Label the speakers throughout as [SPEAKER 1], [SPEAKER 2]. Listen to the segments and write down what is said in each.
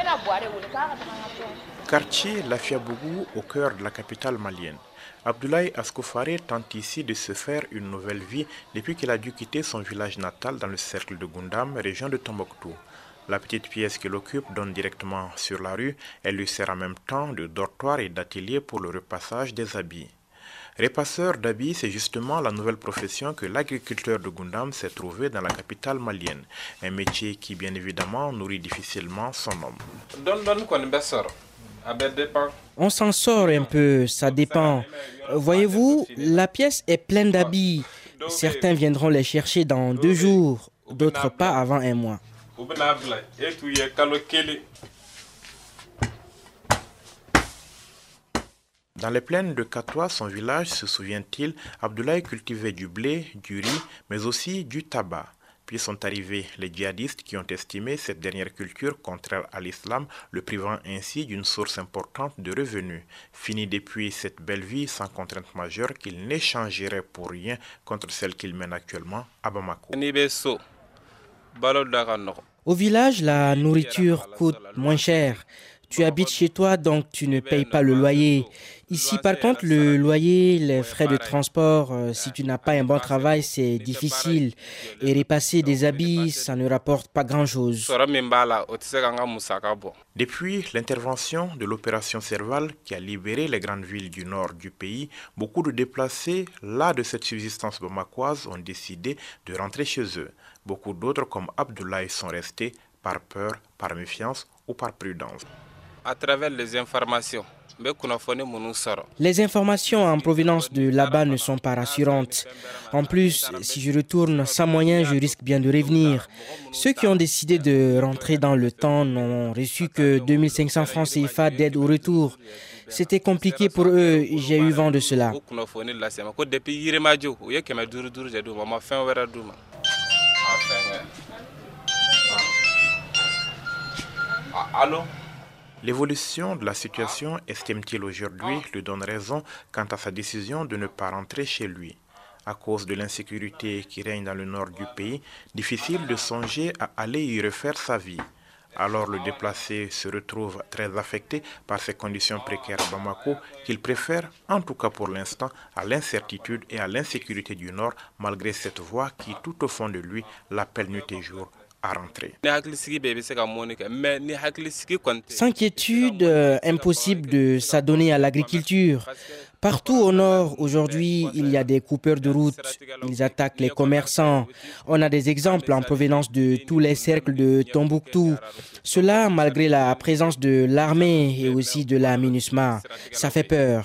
[SPEAKER 1] Quartier Lafiabougou au cœur de la capitale malienne. Abdoulaye Askoufaré tente ici de se faire une nouvelle vie depuis qu'il a dû quitter son village natal dans le cercle de Goundam, région de Tombouctou. La petite pièce qu'il occupe donne directement sur la rue. Elle lui sert en même temps de dortoir et d'atelier pour le repassage des habits. Repasseur d'habits, c'est justement la nouvelle profession que l'agriculteur de Goundam s'est trouvé dans la capitale malienne. Un métier qui, bien évidemment, nourrit difficilement son homme.
[SPEAKER 2] On s'en sort un peu, ça dépend. Voyez-vous, la pièce est pleine d'habits. Certains viendront les chercher dans 2 jours, d'autres pas avant 1 mois.
[SPEAKER 1] Dans les plaines de Katoa, son village, se souvient-il, Abdoulaye cultivait du blé, du riz, mais aussi du tabac. Puis sont arrivés les djihadistes qui ont estimé cette dernière culture contraire à l'islam, le privant ainsi d'une source importante de revenus. Fini depuis cette belle vie sans contrainte majeure qu'il n'échangerait pour rien contre celle qu'il mène actuellement à Bamako.
[SPEAKER 2] Au village, la nourriture coûte moins cher. Tu habites chez toi, donc tu ne payes pas le loyer. Ici, par contre, le loyer, les frais de transport, si tu n'as pas un bon travail, c'est difficile. Et repasser des habits, ça ne rapporte pas grand-chose.
[SPEAKER 1] Depuis l'intervention de l'opération Serval qui a libéré les grandes villes du nord du pays, beaucoup de déplacés, las de cette subsistance bamakoise, ont décidé de rentrer chez eux. Beaucoup d'autres, comme Abdoulaye, sont restés par peur, par méfiance ou par prudence.
[SPEAKER 3] À travers les informations
[SPEAKER 2] en provenance de là-bas ne sont pas rassurantes. En plus, si je retourne sans moyens, je risque bien de revenir. Ceux qui ont décidé de rentrer dans le temps n'ont reçu que 2500 francs CFA d'aide au retour. C'était compliqué pour eux, j'ai eu vent de cela.
[SPEAKER 1] L'évolution de la situation, estime-t-il aujourd'hui, lui donne raison quant à sa décision de ne pas rentrer chez lui. À cause de l'insécurité qui règne dans le nord du pays, difficile de songer à aller y refaire sa vie. Alors le déplacé se retrouve très affecté par ces conditions précaires à Bamako qu'il préfère, en tout cas pour l'instant, à l'incertitude et à l'insécurité du nord, malgré cette voix qui, tout au fond de lui, l'appelle nuit et jour à rentrer.
[SPEAKER 2] Sans inquiétude, impossible de s'adonner à l'agriculture. Partout au nord, aujourd'hui, il y a des coupeurs de route. Ils attaquent les commerçants. On a des exemples en provenance de tous les cercles de Tombouctou. Cela malgré la présence de l'armée et aussi de la MINUSMA. Ça fait peur.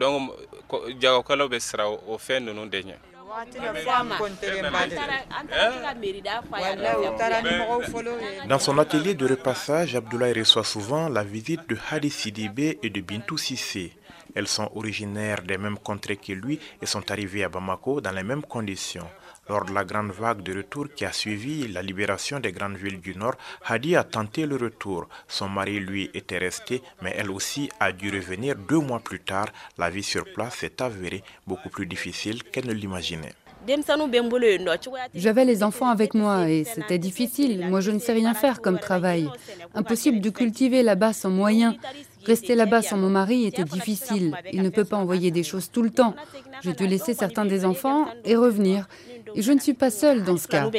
[SPEAKER 1] Dans son atelier de repassage, Abdoulaye reçoit souvent la visite de Hadi Sidibé et de Bintou Sissé. Elles sont originaires des mêmes contrées que lui et sont arrivées à Bamako dans les mêmes conditions. Lors de la grande vague de retour qui a suivi la libération des grandes villes du Nord, Hadi a tenté le retour. Son mari, lui, était resté, mais elle aussi a dû revenir 2 mois plus tard. La vie sur place s'est avérée beaucoup plus difficile qu'elle ne l'imaginait.
[SPEAKER 4] J'avais les enfants avec moi et c'était difficile. Moi, je ne sais rien faire comme travail. Impossible de cultiver là-bas sans moyens. Rester là-bas sans mon mari était difficile. Il ne peut pas envoyer des choses tout le temps. J'ai dû laisser certains des enfants et revenir. Et je ne suis pas seule dans ce cas.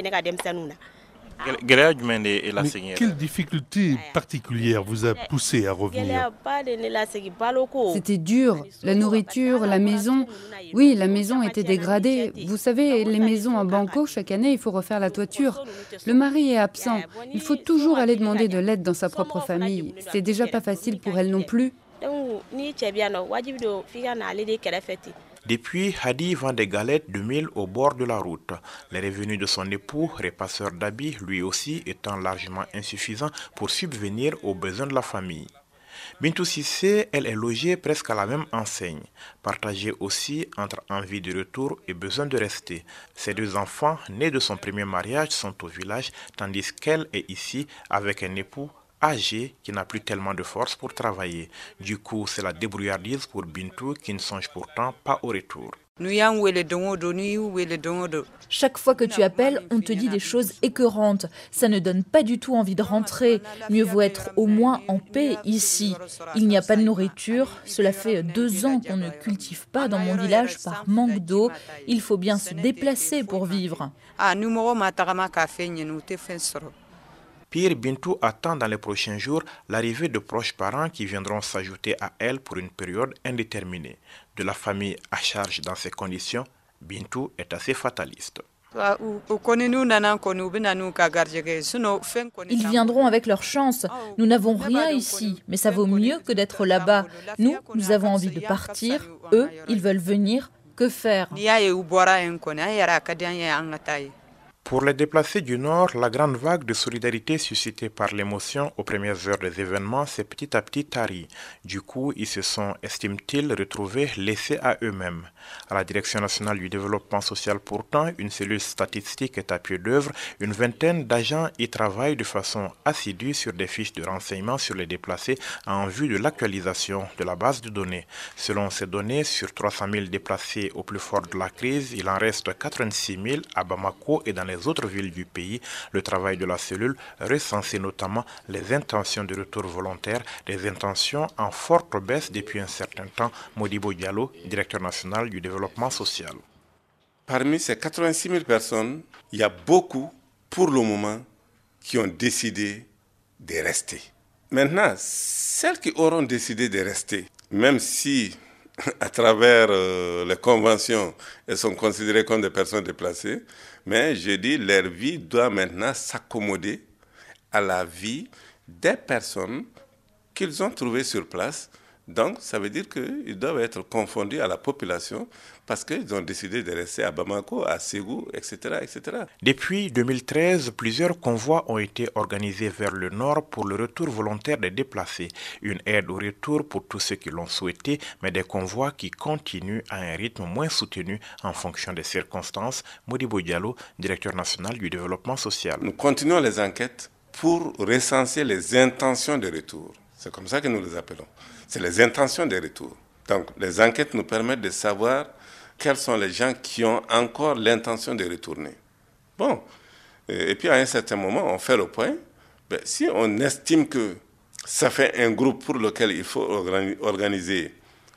[SPEAKER 5] Mais quelle difficulté particulière vous a poussé à revenir?
[SPEAKER 4] C'était dur. La nourriture, la maison. Oui, la maison était dégradée. Vous savez, les maisons à Banco, chaque année, il faut refaire la toiture. Le mari est absent. Il faut toujours aller demander de l'aide dans sa propre famille. C'est déjà pas facile pour elle non plus.
[SPEAKER 1] Depuis, Hadi vend des galettes de mil au bord de la route. Les revenus de son époux, repasseur d'habits, lui aussi étant largement insuffisants pour subvenir aux besoins de la famille. Bintou Sissé, elle est logée presque à la même enseigne, partagée aussi entre envie de retour et besoin de rester. Ses 2 enfants, nés de son premier mariage, sont au village, tandis qu'elle est ici avec un époux âgé qui n'a plus tellement de force pour travailler. Du coup, c'est la débrouillardise pour Bintou qui ne songe pourtant pas au retour.
[SPEAKER 6] Chaque fois que tu appelles, on te dit des choses écœurantes. Ça ne donne pas du tout envie de rentrer. Mieux vaut être au moins en paix ici. Il n'y a pas de nourriture. Cela fait 2 ans qu'on ne cultive pas dans mon village par manque d'eau. Il faut bien se déplacer pour vivre.
[SPEAKER 1] Pire, Bintou attend dans les prochains jours l'arrivée de proches parents qui viendront s'ajouter à elle pour une période indéterminée. De la famille à charge dans ces conditions, Bintou est assez fataliste.
[SPEAKER 6] Ils viendront avec leur chance. Nous n'avons rien ici, mais ça vaut mieux que d'être là-bas. Nous avons envie de partir. Eux, ils veulent venir. Que faire ?
[SPEAKER 1] Pour les déplacés du Nord, la grande vague de solidarité suscitée par l'émotion aux premières heures des événements s'est petit à petit tarie. Du coup, ils se sont, estiment-ils, retrouvés laissés à eux-mêmes. À la Direction nationale du développement social pourtant, une cellule statistique est à pied d'œuvre. Une vingtaine d'agents y travaillent de façon assidue sur des fiches de renseignement sur les déplacés en vue de l'actualisation de la base de données. Selon ces données, sur 300 000 déplacés au plus fort de la crise, il en reste 86 000 à Bamako et dans les autres villes du pays. Le travail de la cellule recensait notamment les intentions de retour volontaire, des intentions en forte baisse depuis un certain temps. Modibo Diallo, directeur national du développement social.
[SPEAKER 7] Parmi ces 86 000 personnes, il y a beaucoup, pour le moment, qui ont décidé de rester. Maintenant, celles qui auront décidé de rester, même si à travers les conventions, elles sont considérées comme des personnes déplacées, mais je dis leur vie doit maintenant s'accommoder à la vie des personnes qu'ils ont trouvées sur place. Donc, ça veut dire qu'ils doivent être confondus à la population parce qu'ils ont décidé de rester à Bamako, à Ségou, etc., etc.
[SPEAKER 1] Depuis 2013, plusieurs convois ont été organisés vers le nord pour le retour volontaire des déplacés. Une aide au retour pour tous ceux qui l'ont souhaité, mais des convois qui continuent à un rythme moins soutenu en fonction des circonstances. Modibo Diallo, directeur national du développement social.
[SPEAKER 7] Nous continuons les enquêtes pour recenser les intentions de retour. C'est comme ça que nous les appelons. C'est les intentions de retour. Donc, les enquêtes nous permettent de savoir quels sont les gens qui ont encore l'intention de retourner. Bon, et puis à un certain moment, on fait le point. Si on estime que ça fait un groupe pour lequel il faut organiser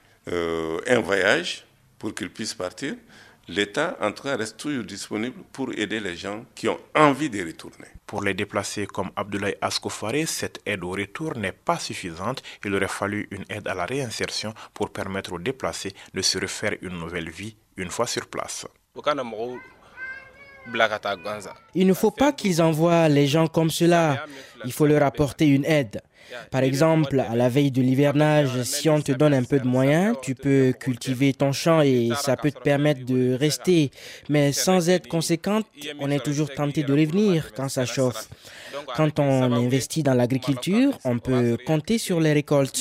[SPEAKER 7] un voyage pour qu'ils puissent partir, l'État, en tout cas, reste toujours disponible pour aider les gens qui ont envie de retourner.
[SPEAKER 1] Pour les déplacés comme Abdoulaye Askofaré, cette aide au retour n'est pas suffisante. Il aurait fallu une aide à la réinsertion pour permettre aux déplacés de se refaire une nouvelle vie une fois sur place.
[SPEAKER 2] Il ne faut pas qu'ils envoient les gens comme cela. Il faut leur apporter une aide. Par exemple, à la veille de l'hivernage, si on te donne un peu de moyens, tu peux cultiver ton champ et ça peut te permettre de rester. Mais sans aide conséquente, on est toujours tenté de revenir quand ça chauffe. Quand on investit dans l'agriculture, on peut compter sur les récoltes.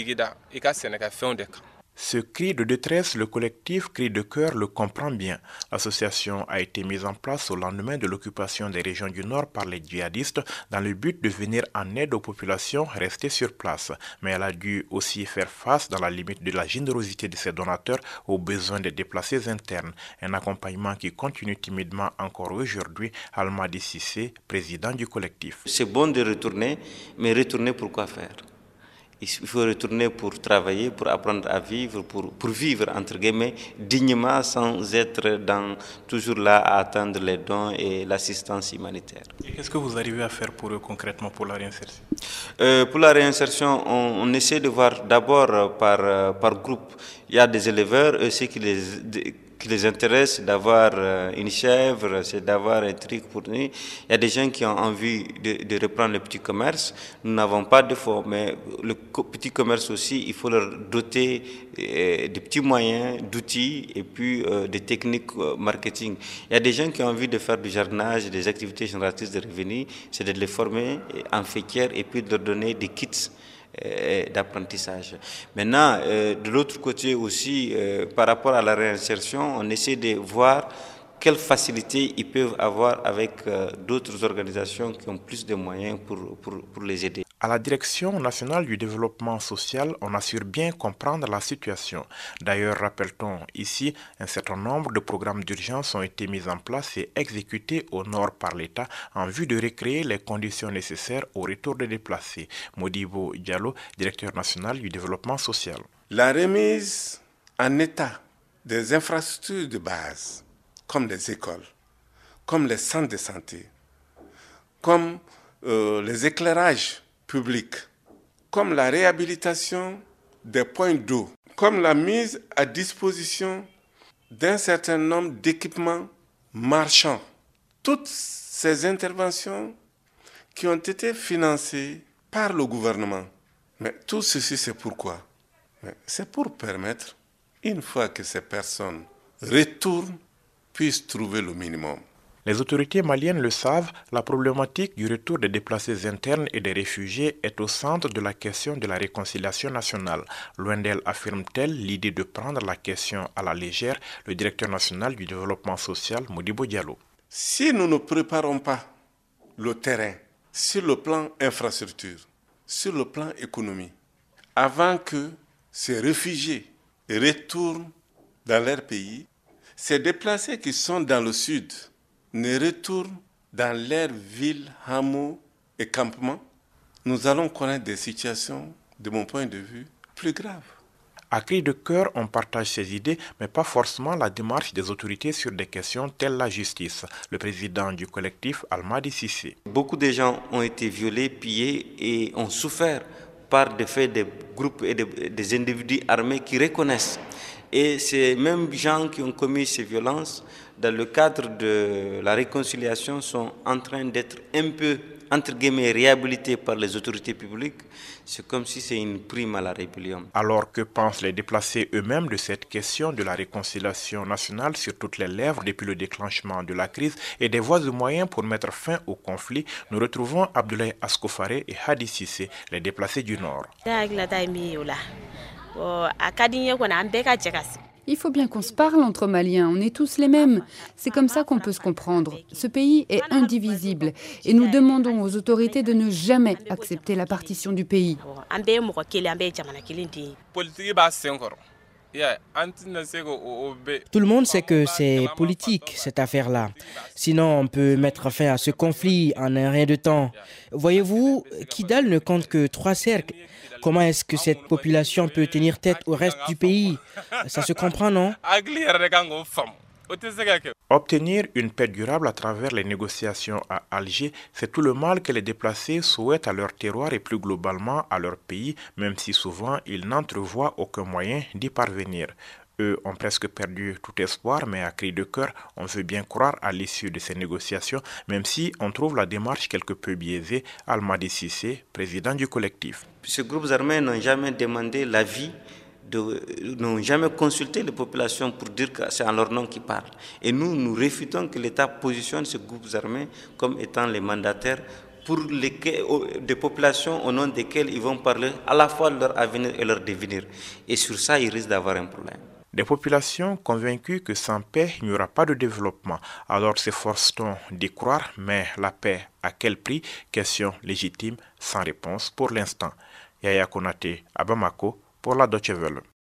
[SPEAKER 1] Ce cri de détresse, le collectif Cri de cœur le comprend bien. L'association a été mise en place au lendemain de l'occupation des régions du Nord par les djihadistes dans le but de venir en aide aux populations restées sur place. Mais elle a dû aussi faire face, dans la limite de la générosité de ses donateurs, aux besoins des déplacés internes. Un accompagnement qui continue timidement encore aujourd'hui. Almadi Sissé, président du collectif.
[SPEAKER 8] C'est bon de retourner, mais retourner pour quoi faire ? Il faut retourner pour travailler, pour apprendre à vivre, pour vivre, entre guillemets, dignement, sans être toujours là à attendre les dons et l'assistance humanitaire.
[SPEAKER 1] Et qu'est-ce que vous arrivez à faire pour eux concrètement pour la réinsertion ?
[SPEAKER 8] Pour la réinsertion, on essaie de voir d'abord par groupe. Il y a des éleveurs, ceux qui les intéresse d'avoir une chèvre, c'est d'avoir un truc pour nous. Il y a des gens qui ont envie de reprendre le petit commerce. Nous n'avons pas de fonds, mais le petit commerce aussi, il faut leur doter de petits moyens, d'outils et puis des techniques marketing. Il y a des gens qui ont envie de faire du jardinage, des activités génératrices de revenus, c'est de les former en fétière et puis de leur donner des kits d'apprentissage. Maintenant, de l'autre côté aussi, par rapport à la réinsertion, on essaie de voir quelles facilités ils peuvent avoir avec d'autres organisations qui ont plus de moyens pour les aider.
[SPEAKER 1] À la Direction nationale du développement social, on assure bien comprendre la situation. D'ailleurs, rappelle-t-on ici, un certain nombre de programmes d'urgence ont été mis en place et exécutés au nord par l'État en vue de recréer les conditions nécessaires au retour des déplacés. Modibo Diallo, directeur national du développement social.
[SPEAKER 7] La remise en état des infrastructures de base, comme les écoles, comme les centres de santé, comme les éclairages publics, comme la réhabilitation des points d'eau, comme la mise à disposition d'un certain nombre d'équipements marchands. Toutes ces interventions qui ont été financées par le gouvernement. Mais tout ceci, c'est pourquoi? C'est pour permettre, une fois que ces personnes retournent, puissent trouver le minimum.
[SPEAKER 1] Les autorités maliennes le savent, la problématique du retour des déplacés internes et des réfugiés est au centre de la question de la réconciliation nationale. Loin d'elle, affirme-t-elle, l'idée de prendre la question à la légère, le directeur national du développement social, Modibo Diallo.
[SPEAKER 7] Si nous ne préparons pas le terrain sur le plan infrastructure, sur le plan économie, avant que ces réfugiés retournent dans leur pays, ces déplacés qui sont dans le sud ne retournent dans leurs villes, hameaux et campements, nous allons connaître des situations, de mon point de vue, plus graves.
[SPEAKER 1] À cri de cœur, on partage ces idées, mais pas forcément la démarche des autorités sur des questions telles la justice. Le président du collectif, Almadi Cissé.
[SPEAKER 8] Beaucoup de gens ont été violés, pillés et ont souffert par des faits des groupes et des individus armés qui reconnaissent. Et ces mêmes gens qui ont commis ces violences, dans le cadre de la réconciliation, sont en train d'être un peu, entre guillemets, réhabilités par les autorités publiques. C'est comme si c'est une prime à la rébellion.
[SPEAKER 1] Alors que pensent les déplacés eux-mêmes de cette question de la réconciliation nationale sur toutes les lèvres depuis le déclenchement de la crise et des voies et moyens pour mettre fin au conflit, nous retrouvons Abdoulaye Askofaré et Hadi Cissé, les déplacés du Nord.
[SPEAKER 4] Il faut bien qu'on se parle entre Maliens, on est tous les mêmes. C'est comme ça qu'on peut se comprendre. Ce pays est indivisible et nous demandons aux autorités de ne jamais accepter la partition du pays.
[SPEAKER 2] Tout le monde sait que c'est politique, cette affaire-là. Sinon, on peut mettre fin à ce conflit en un rien de temps. Voyez-vous, Kidal ne compte que 3 cercles. Comment est-ce que cette population peut tenir tête au reste du pays? Ça se comprend, non?
[SPEAKER 1] Obtenir une paix durable à travers les négociations à Alger, c'est tout le mal que les déplacés souhaitent à leur terroir et plus globalement à leur pays, même si souvent ils n'entrevoient aucun moyen d'y parvenir. Eux ont presque perdu tout espoir, mais à cri de cœur, on veut bien croire à l'issue de ces négociations, même si on trouve la démarche quelque peu biaisée. Almadi Cissé, président du collectif.
[SPEAKER 8] Ces groupes armés n'ont jamais demandé l'avis, n'ont jamais consulté les populations pour dire que c'est en leur nom qu'ils parlent. Et nous réfutons que l'État positionne ces groupes armés comme étant les mandataires pour des populations au nom desquelles ils vont parler à la fois de leur avenir et leur devenir. Et sur ça, ils risquent d'avoir un problème.
[SPEAKER 1] Des populations convaincues que sans paix, il n'y aura pas de développement. Alors s'efforce-t-on d'y croire, mais la paix, à quel prix? Question légitime, sans réponse pour l'instant. Yaya Konaté, à Bamako, pour la Deutsche Welle.